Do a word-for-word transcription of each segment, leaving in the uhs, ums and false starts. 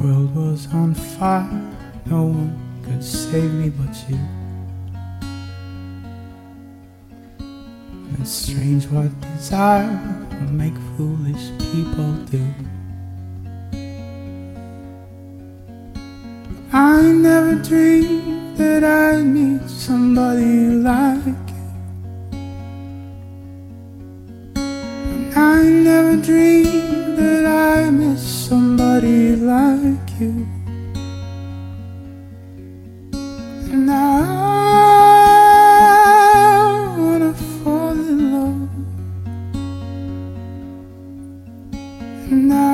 world was on fire, no one could save me but you. And it's strange what desire will make foolish people do. I never dreamed that I'd meet somebody like you. And I never dreamed that I'd miss somebody like you. And I wanna fall in love. And I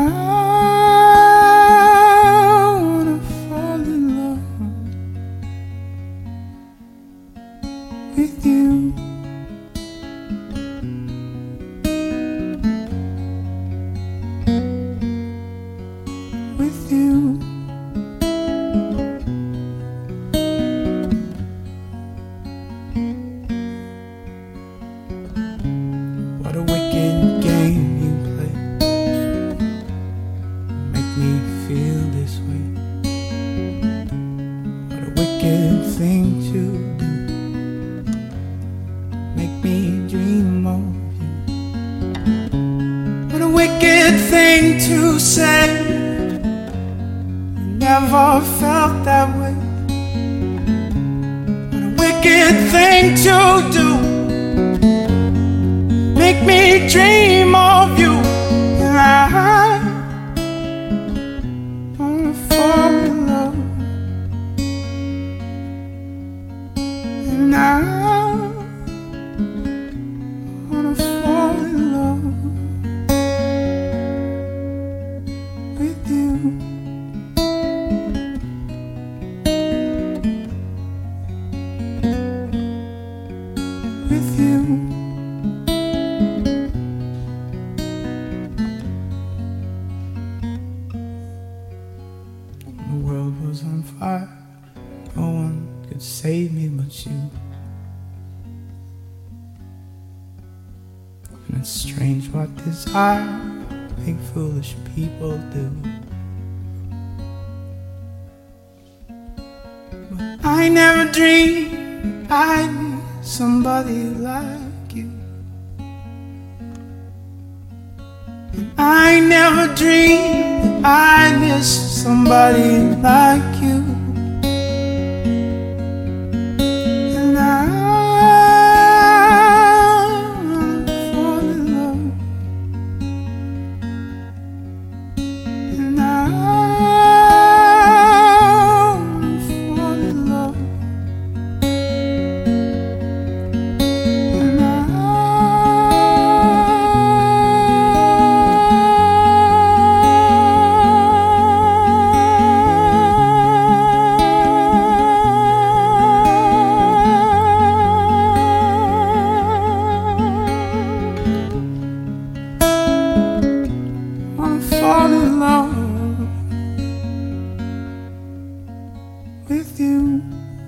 wanna fall in love with you. With you. What a wicked game you play, make me feel this way. What a wicked thing to do, make me dream of you. What a wicked thing to say, never felt that way. What a wicked thing to do, make me dream of you. And I wanna fall in love. And I wanna fall in love with you. With you. The world was on fire, no one could save me but you. And it's strange what desire make foolish people do. But I never dreamed I'd meet somebody like you. And I never dreamed I'd miss somebody like you. And I wanna fall in love. And I wanna fall in love. Fall in love with you.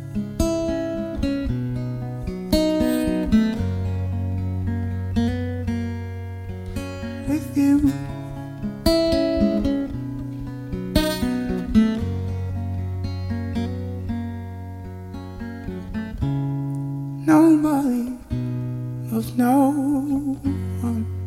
With you. Nobody loves no one.